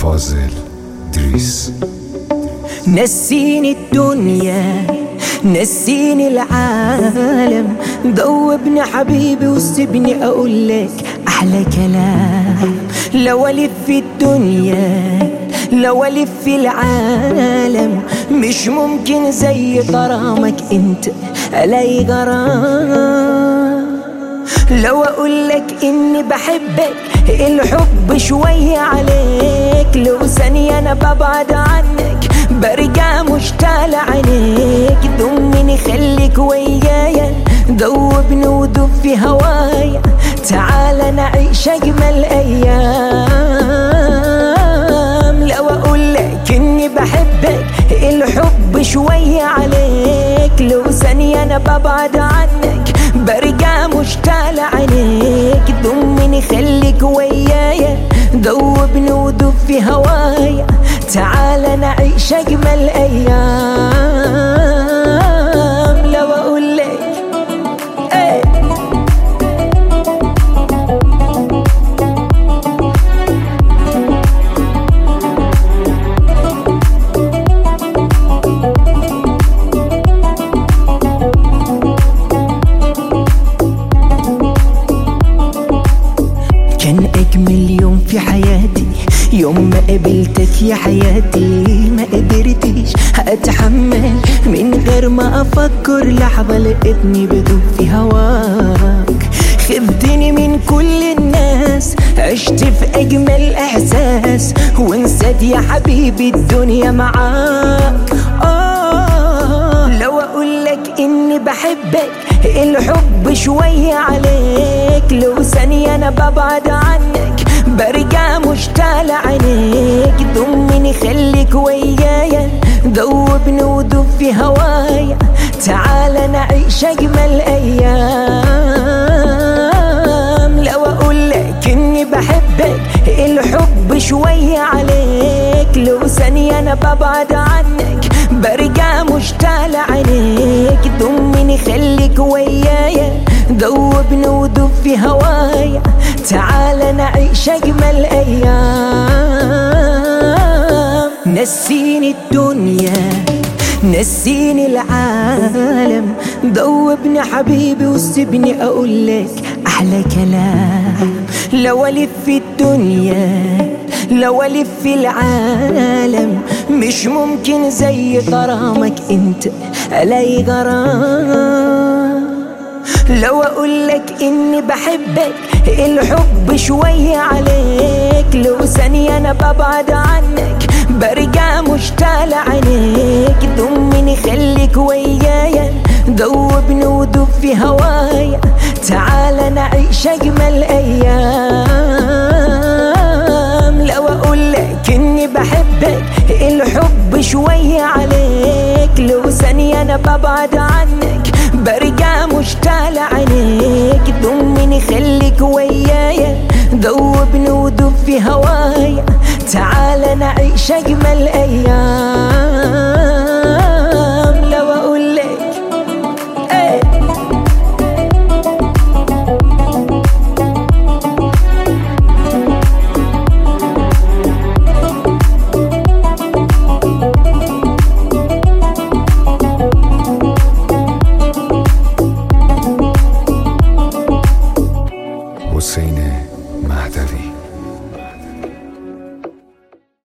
فاضل دريس. نسيني الدنيا نسيني العالم، ذوبني حبيبي وسيبني اقول لك احلى كلام. لو الف في الدنيا لو الف في العالم، مش ممكن زي غرامك انت الاقي غرام. لو اقول لك اني بحبك الحب شوية عليك، لو ثانية انا ببعد عنك برجع مشتاق لعينيك. ضمني خليك ويايا، ذوبني ودوب في هوايا، تعال نعيش اجمل ايام. لو اقول لك اني بحبك الحب شوية عليك، لو ثانية انا ببعد عنك برجع مشتاق لعينيك. ضمني خليك ويايا، ذوبني ودوب في هوايا، تعال نعيش اجمل ايام. لو اقول لك كان اجمل يوم في حياتي يوم ما قابلتك يا حياتي. ما قدرتش اتحمل من غير ما افكر لحظة، لقيتني بدوب في هواك. خدتني من كل الناس، عشت في اجمل احساس، ونسيت يا حبيبي الدنيا معاك. لو اقول لك اني بحبك الحب شوية عليك، لو ثانية انا ببعد عنك برجع مشتاق لعينيك. ضمني خليك ويايا، ذوبني ودوب في هوايا، تعال نعيش اجمل ايام. لو اقول لك اني بحبك الحب شوية عليك، لو ثانية انا ببعد عنك برجع مشتاق لعينيك. ضمني خليك ويايا، ذوبني ودوب في هوايا، تعال نعيش اجمل ايام. نسيني الدنيا نسيني العالم، ذوبني حبيبي وسيبني اقول لك احلى كلام. لو الف في الدنيا لو الف في العالم، مش ممكن زي غرامك انت الاقي غرام. لو اقول لك اني بحبك الحب شوية عليك، لو ثانية انا ببعد عنك برجع مشتاق لعينيك. ضمني خليك ويايا، ذوبني ودوب في هوايا، تعال نعيش اجمل ايام. لو اقول لك اني بحبك الحب شوية عليك، لو ثانية انا ببعد عنك برجع مشتاق لعينيك. ضمني خليك ويايا، ذوبني ودوب في هوايا، تعال نعيش اجمل ايام.